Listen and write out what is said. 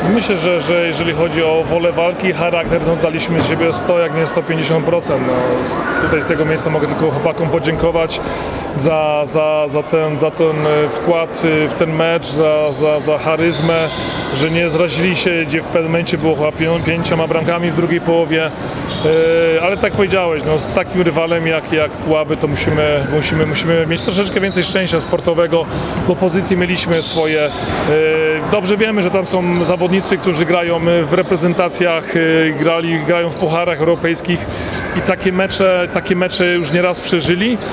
Myślę, że jeżeli chodzi o wolę walki i charakter, no daliśmy z siebie 100, jak nie 150%. No, tutaj z tego miejsca mogę tylko chłopakom podziękować za ten wkład w ten mecz, za charyzmę, że nie zrazili się, gdzie w pewnym momencie było chyba 5 bramkami w drugiej połowie. Ale tak powiedziałeś, no, z takim rywalem jak Puławy to musimy mieć troszeczkę więcej szczęścia sportowego, bo pozycje mieliśmy swoje. Dobrze wiemy, że tam są zawodnicy, którzy grają w reprezentacjach, grają w pucharach europejskich i takie mecze już nieraz przeżyli.